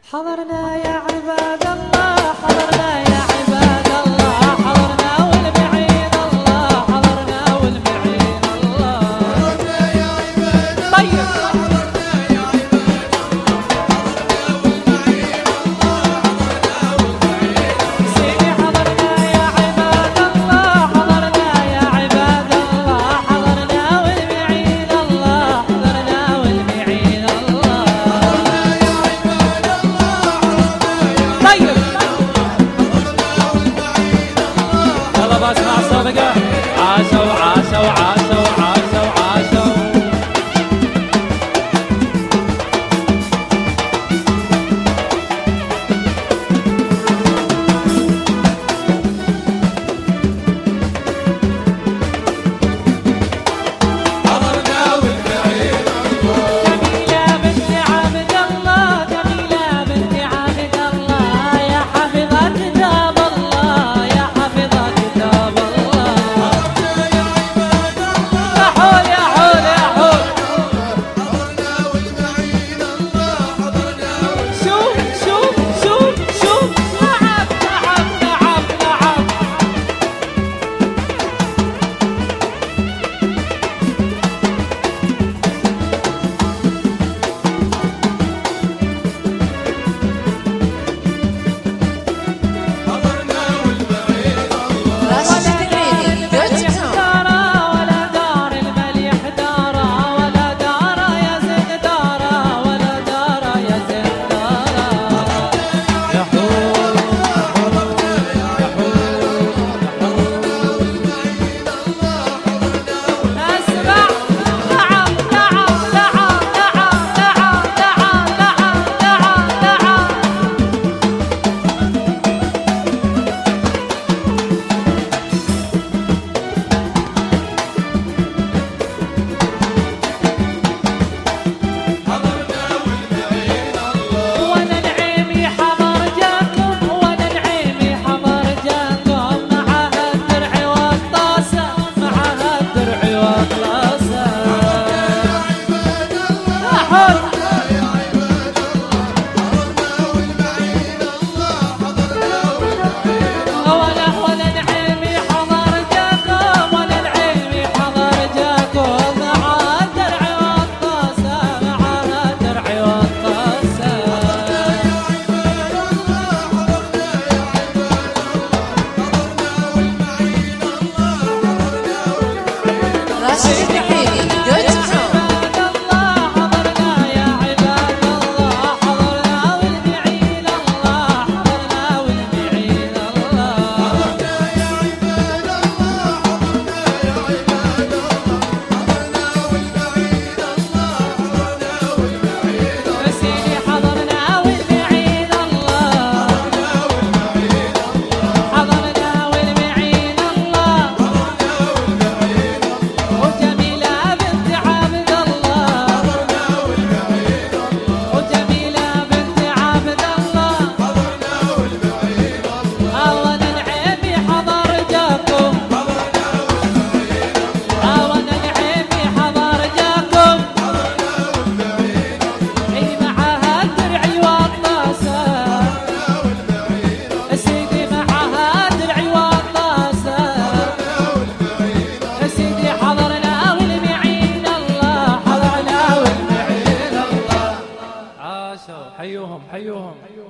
حضرنا يا عباد الله، حضرنا يا عباد الله، حضرنا والبعيد الله، حضرنا والبعيد الله. حضرنا يا عباد الله، طيب حضرنا يا عباد الله، حضرنا والبعيد الله، حضرنا والبعيد الله. سيدي حضرنا يا عباد الله، حضرنا يا عباد الله، حضرنا والبعيد الله، حضرنا والبعيد الله. طيب يلا بسمع صدقة. عاشوا عاشوا عاشوا عاشوا عاشوا. حضرنا والبعيد الله. جميلة بنت عبد الله، جميلة بنت عبد الله، يا حافظة كتاب الله، يا حافظة كتاب الله. حضرنا يا عباد الله، يا حول يا حول يا حول. حضرنا والبعيد الله، حضرنا. شوف شوف شوف شوف. نعم نعم نعم نعم. حضرنا والبعيد الله. ولا دار المليح دارا، ولا دار يزيد دارا، ولا دار يزيد دارا. يا حول يا حول. اسمع. نعم نعم نعم نعم نعم نعم نعم نعم. حضرنا والبعيد الله. وانا نعيمي حضر جاكم، وانا نعيمي حضر جاكم، معها الدرع والطاسة، معها الدرع والطاسة. يا حول. وانا نعيمي حضر جاكم، وانا نعيمي حضر جاكم، معها الدرع والطاسة، معها الدرع والطاسة. عباد الله، حضرنا يا عباد الله، حضرنا والبعيد الله، حضرنا والبعيد الله. سيدي حضرنا والبعيد الله، حضرنا والبعيد الله. وجميلة بنت عبد الله، وجميلة بنت عبد الله. وانا نعيمي حضر جاكم، وانا نعيمي حضر جاكم. اي معها الدرع والطاسة، سيدي معها الدرع والطاسة. سيدي حضرنا والبعيد الله، حضرنا والبعيد الله. عاشوا. حيوهم حيوهم.